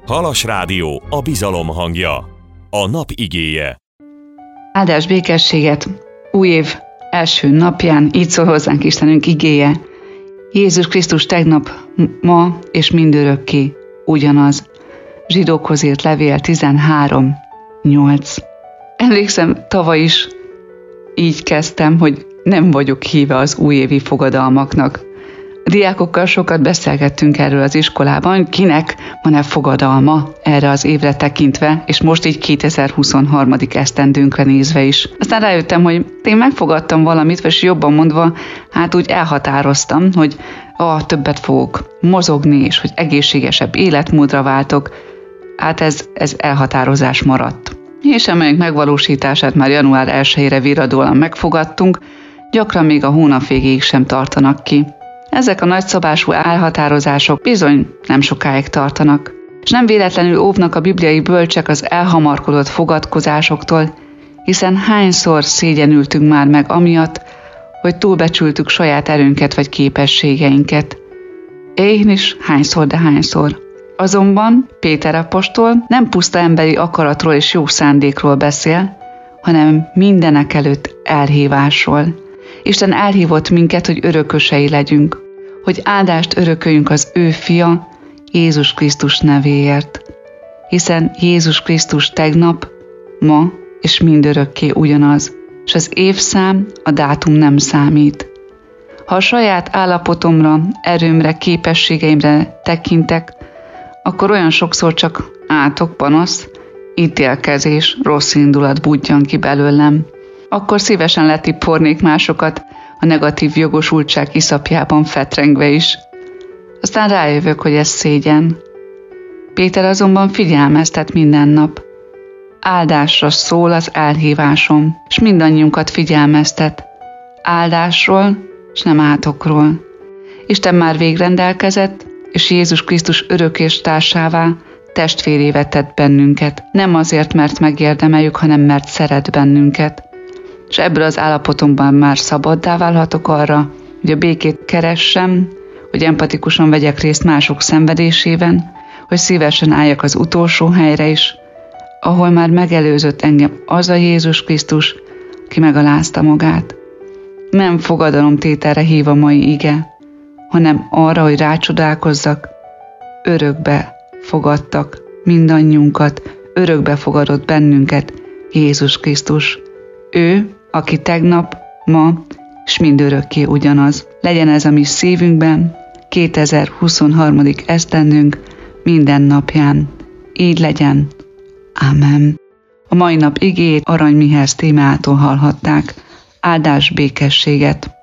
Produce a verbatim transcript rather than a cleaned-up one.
Halas Rádió, a bizalom hangja. A nap igéje. Áldás békességet! Új év első napján így szól hozzánk Istenünk igéje. Jézus Krisztus tegnap, ma és mindörökké ugyanaz. Zsidókhoz írt levél tizenhárom nyolc. Emlékszem, tavaly is így kezdtem, hogy nem vagyok híve az újévi fogadalmaknak. A diákokkal sokat beszélgettünk erről az iskolában, kinek van-e fogadalma erre az évre tekintve, és most így kétezer-huszonhárom. esztendőnkre nézve is. Aztán rájöttem, hogy én megfogadtam valamit, vagy jobban mondva, hát úgy elhatároztam, hogy ah, többet fogok mozogni, és hogy egészségesebb életmódra váltok. Hát ez, ez elhatározás maradt. És ennek megvalósítását már január elsejére virradóan megfogadtunk, gyakran még a hónap végéig sem tartanak ki. Ezek a nagyszabású elhatározások bizony nem sokáig tartanak, és nem véletlenül óvnak a bibliai bölcsek az elhamarkodott fogadkozásoktól, hiszen hányszor szégyenültünk már meg amiatt, hogy túlbecsültük saját erőnket vagy képességeinket. Én is hányszor, de hányszor. Azonban Péter apostol nem puszta emberi akaratról és jó szándékról beszél, hanem mindenek előtt elhívásról. Isten elhívott minket, hogy örökösei legyünk, hogy áldást örököljünk az ő fia, Jézus Krisztus nevéért. Hiszen Jézus Krisztus tegnap, ma és mindörökké ugyanaz, és az évszám, a dátum nem számít. Ha a saját állapotomra, erőmre, képességeimre tekintek, akkor olyan sokszor csak átok, panasz, ítélkezés, rossz indulat budjan ki belőlem. Akkor szívesen letipornék másokat a negatív jogosultság iszapjában fetrengve is. Aztán rájövök, hogy ez szégyen. Péter azonban figyelmeztet minden nap. Áldásra szól az elhívásom, és mindannyiunkat figyelmeztet. Áldásról, és nem átokról. Isten már végrendelkezett, és Jézus Krisztus örökés társává, testvérévé tett bennünket. Nem azért, mert megérdemeljük, hanem mert szeret bennünket. És ebből az állapotomban már szabaddá válhatok arra, hogy a békét keressem, hogy empatikusan vegyek részt mások szenvedésében, hogy szívesen álljak az utolsó helyre is, ahol már megelőzött engem az a Jézus Krisztus, aki megalázta magát. Nem fogadalomtételre hív a mai ige, hanem arra, hogy rácsodálkozzak, örökbe fogadtak mindannyiunkat, örökbe fogadott bennünket Jézus Krisztus. Ő, aki tegnap, ma és mindörökké ugyanaz. Legyen ez a mi szívünkben, kétezer-huszonhárom. esztendőnk minden napján. Így legyen. Ámen. A mai nap igéjét Arany Mihály témától hallhatták. Áldás békességet!